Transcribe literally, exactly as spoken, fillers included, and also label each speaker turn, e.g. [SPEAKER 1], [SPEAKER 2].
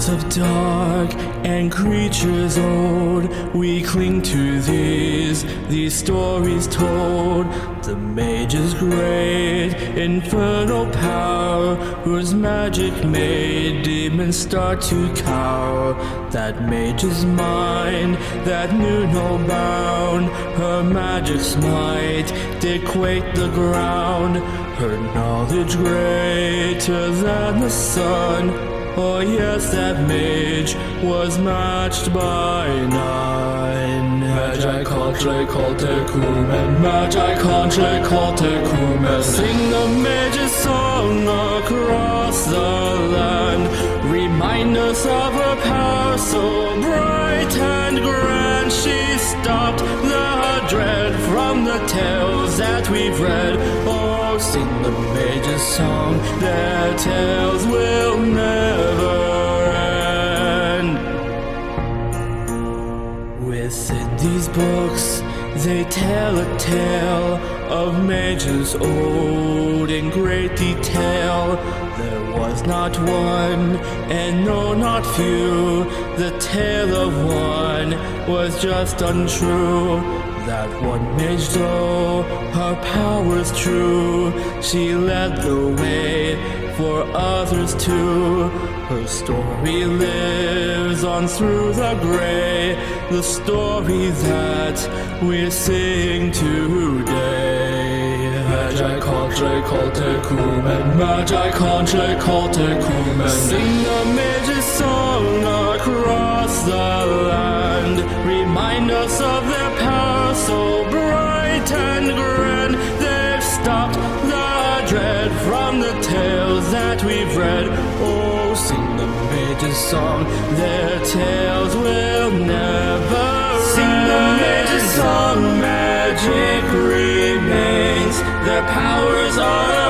[SPEAKER 1] gods of dark and creatures old, we cling to these, these stories told. The mage's great infernal power, whose magic made demons start to cower. That mage's mind that knew no bound, her magic's might did quake the ground. Her knowledge greater than the sun, oh yes, that mage was matched by none. Magi contre colte cumen, Magi contre colte cumen. Sing the mage's song across the land, remind us of her power so bright and grand. She stopped the dread from the tales that we've read. Oh, sing the mage's song, their tales will never end. Within these books, they tell a tale of mages old in great detail. There was not one, and no, not few. The tale of one was just untrue. That one mage, though her powers true, she led the way for others too. Her story lives on through the gray, the story that we sing today. Magi contre colte cumen, Magi contre colte cumen. Sing the mage's song across the land, remind us of their power so bright and grand. They've stopped the dread from the tales that we've read. Oh, sing the mage's song, their tales will never end. Sing the mage's song, magic remains, their powers are